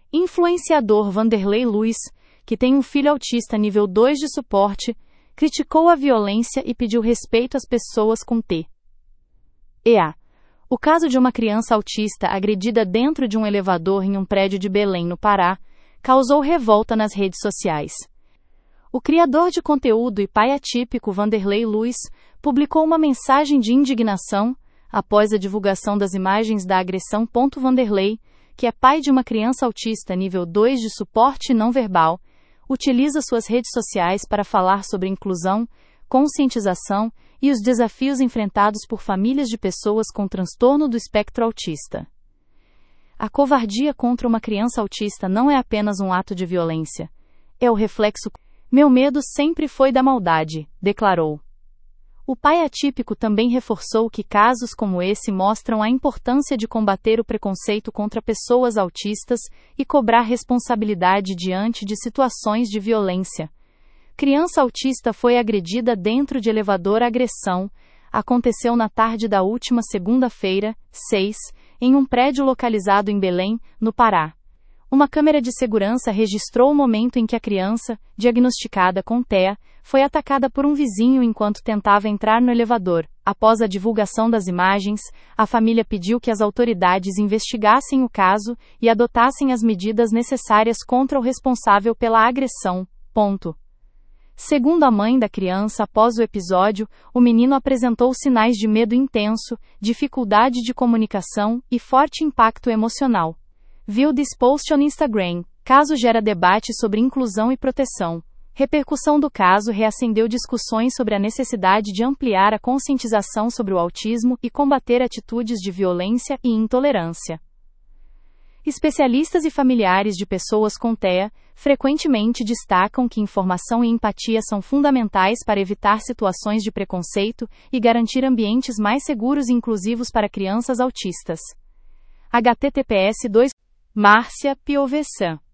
Influenciador Vanderlei Luiz, que tem um filho autista nível 2 de suporte, criticou a violência e pediu respeito às pessoas com TEA. O caso de uma criança autista agredida dentro de um elevador em um prédio de Belém, no Pará, causou revolta nas redes sociais. O criador de conteúdo e pai atípico Vanderlei Luiz publicou uma mensagem de indignação após a divulgação das imagens da agressão. Vanderlei, que é pai de uma criança autista nível 2 de suporte não verbal, utiliza suas redes sociais para falar sobre inclusão, conscientização e os desafios enfrentados por famílias de pessoas com transtorno do espectro autista. A covardia contra uma criança autista não é apenas um ato de violência. É o reflexo. Meu medo sempre foi da maldade, declarou. O pai atípico também reforçou que casos como esse mostram a importância de combater o preconceito contra pessoas autistas e cobrar responsabilidade diante de situações de violência. Criança autista foi agredida dentro de elevador. A agressão aconteceu na tarde da última segunda-feira, 6, em um prédio localizado em Belém, no Pará. Uma câmera de segurança registrou o momento em que a criança, diagnosticada com TEA, foi atacada por um vizinho enquanto tentava entrar no elevador. Após a divulgação das imagens, a família pediu que as autoridades investigassem o caso e adotassem as medidas necessárias contra o responsável pela agressão. Segundo a mãe da criança, após o episódio, o menino apresentou sinais de medo intenso, dificuldade de comunicação e forte impacto emocional. Viu this post on Instagram. Caso gera debate sobre inclusão e proteção. Repercussão do caso reacendeu discussões sobre a necessidade de ampliar a conscientização sobre o autismo e combater atitudes de violência e intolerância. Especialistas e familiares de pessoas com TEA frequentemente destacam que informação e empatia são fundamentais para evitar situações de preconceito e garantir ambientes mais seguros e inclusivos para crianças autistas. https://Márcia Piovesan